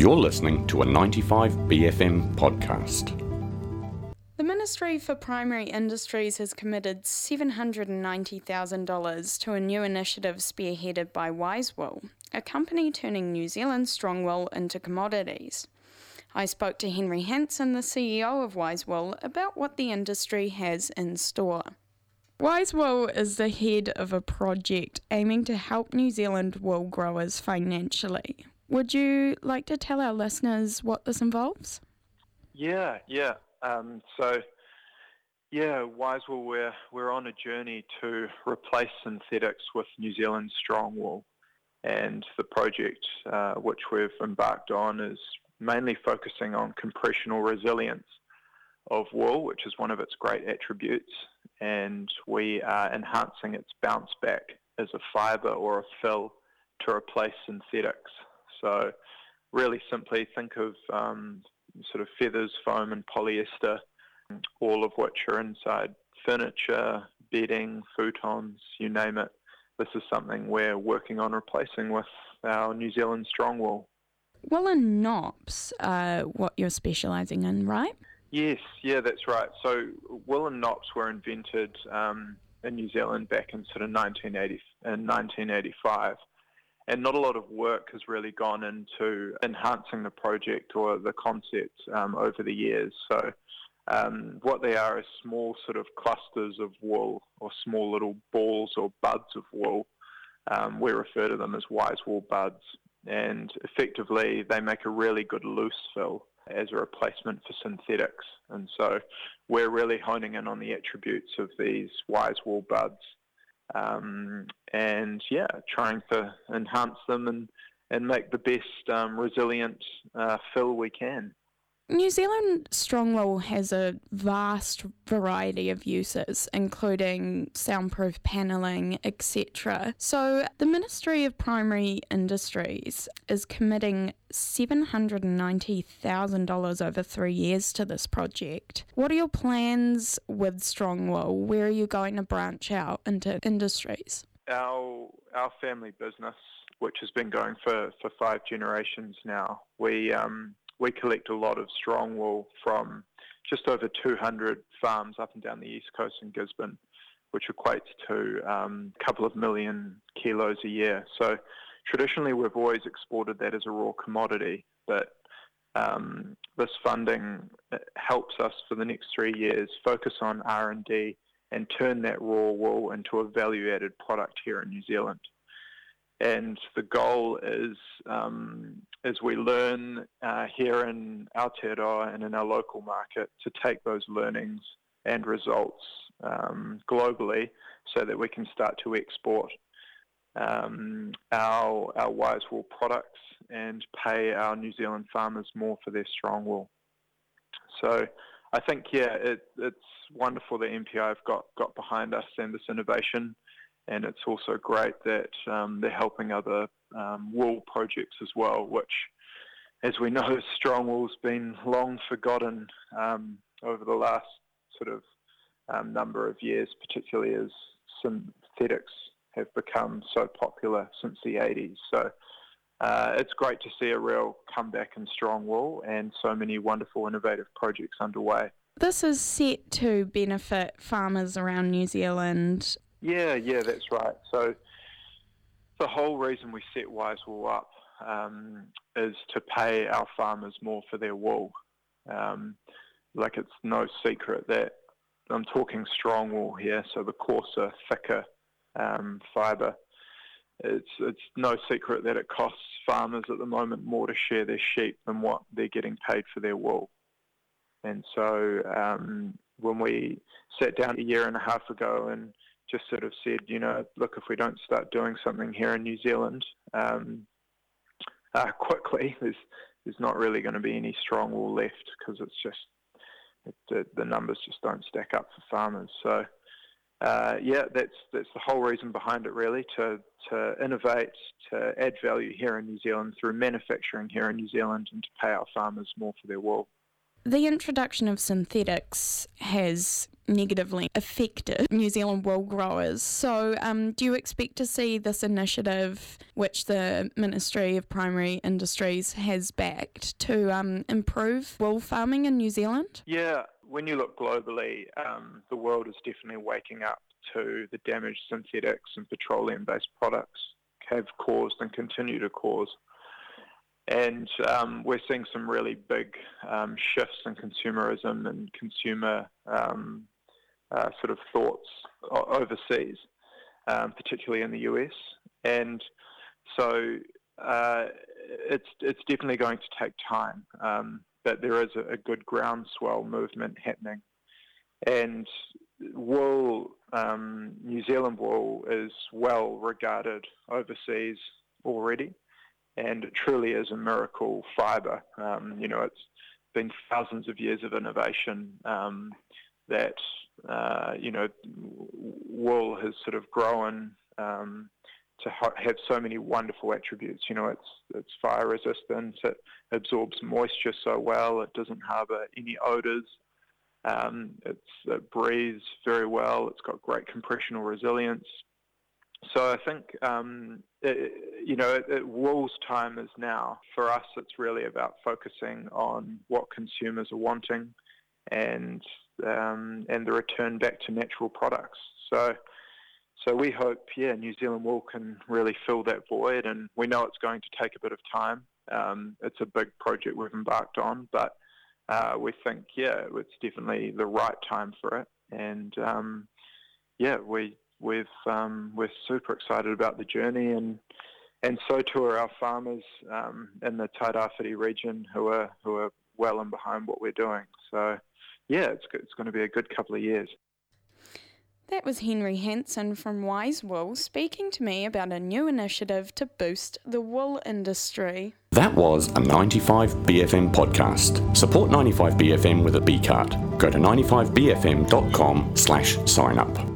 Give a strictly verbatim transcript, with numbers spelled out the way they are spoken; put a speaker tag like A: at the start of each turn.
A: You're listening to a ninety-five B F M podcast.
B: The Ministry for Primary Industries has committed seven hundred ninety thousand dollars to a new initiative spearheaded by WiseWool, a company turning New Zealand strong wool into commodities. I spoke to Henry Hansen, the C E O of WiseWool, about what the industry has in store. WiseWool is the head of a project aiming to help New Zealand wool growers financially. Would you like to tell our listeners what this involves?
C: Yeah, yeah. Um, so, yeah, WiseWool, we're, we're on a journey to replace synthetics with New Zealand strong wool. And the project uh, which we've embarked on is mainly focusing on compressional resilience of wool, which is one of its great attributes. And we are enhancing its bounce back as a fibre or a fill to replace synthetics. So really simply think of um, sort of feathers, foam and polyester, all of which are inside furniture, bedding, futons, you name it. This is something we're working on replacing with our New Zealand strong wool.
B: Woolen knops are what you're specialising in, right?
C: Yes, yeah, that's right. So woolen knops were invented um, in New Zealand back in sort of nineteen eighty, in nineteen eighty-five. And not a lot of work has really gone into enhancing the project or the concept um, over the years. So um, what they are is small sort of clusters of wool or small little balls or buds of wool. Um, we refer to them as WiseWool buds. And effectively, they make a really good loose fill as a replacement for synthetics. And so we're really honing in on the attributes of these WiseWool buds. Um, and yeah, trying to enhance them and, and make the best um, resilient uh, fill we can.
B: New Zealand strong wool has a vast variety of uses, including soundproof panelling, et cetera. So the Ministry of Primary Industries is committing seven hundred ninety thousand dollars over three years to this project. What are your plans with strong wool? Where are you going to branch out into industries?
C: Our our family business, which has been going for, for five generations now, we um, we collect a lot of strong wool from just over two hundred farms up and down the east coast in Gisborne, which equates to um, a couple of million kilos a year. So traditionally we've always exported that as a raw commodity, but um, this funding helps us for the next three years focus on R and D and turn that raw wool into a value-added product here in New Zealand. And the goal is, um, as we learn uh, here in Aotearoa and in our local market, to take those learnings and results um, globally so that we can start to export um, our, our WiseWool products and pay our New Zealand farmers more for their strong wool. So I think, yeah, it, it's wonderful that M P I have got, got behind us and this innovation. And it's also great that um, they're helping other um, wool projects as well, which, as we know, strong wool's been long forgotten um, over the last sort of um, number of years, particularly as synthetics have become so popular since the eighties. So uh, it's great to see a real comeback in strong wool and so many wonderful, innovative projects underway.
B: This is set to benefit farmers around New Zealand.
C: Yeah, yeah, that's right. So the whole reason we set WiseWool up um, is to pay our farmers more for their wool. Um, like it's no secret that I'm talking strong wool here, so the coarser, thicker um, fibre. It's it's no secret that it costs farmers at the moment more to shear their sheep than what they're getting paid for their wool. And so um, when we sat down a year and a half ago and just sort of said, you know, look, if we don't start doing something here in New Zealand um, uh, quickly, there's there's not really going to be any strong wool left because it's just it, the, the numbers just don't stack up for farmers. So uh, yeah, that's that's the whole reason behind it, really, to to innovate, to add value here in New Zealand through manufacturing here in New Zealand, and to pay our farmers more for their wool.
B: The introduction of synthetics has negatively affected New Zealand wool growers. So um, do you expect to see this initiative, which the Ministry of Primary Industries has backed, to um, improve wool farming in New Zealand?
C: Yeah, when you look globally, um, the world is definitely waking up to the damage synthetics and petroleum-based products have caused and continue to cause. And um, we're seeing some really big um, shifts in consumerism and consumer um, uh, sort of thoughts overseas, um, particularly in the U S. And so uh, it's it's definitely going to take time, um, but there is a, a good groundswell movement happening. And wool, um, New Zealand wool is well regarded overseas already. And it truly is a miracle fibre. Um, you know, it's been thousands of years of innovation um, that, uh, you know, wool has sort of grown um, to ha- have so many wonderful attributes. You know, it's it's fire resistant, it absorbs moisture so well, it doesn't harbour any odours, um, it's, it breathes very well, it's got great compressional resilience. So I think, um, it, you know, it, it, wool's time is now. For us, it's really about focusing on what consumers are wanting and um, and the return back to natural products. So so we hope, yeah, New Zealand wool can really fill that void, and we know it's going to take a bit of time. Um, it's a big project we've embarked on, but uh, we think, yeah, it's definitely the right time for it. And, um, yeah, we... We've um, we're super excited about the journey, and and so too are our farmers um, in the Tairāwhiti region who are who are well and behind what we're doing. So, yeah, it's it's going to be a good couple of years.
B: That was Henry Hansen from Wise Wool speaking to me about a new initiative to boost the wool industry.
A: That was a ninety-five B F M podcast. Support ninety-five B F M with a B card. Go to ninety-five B F M dot com slash sign up.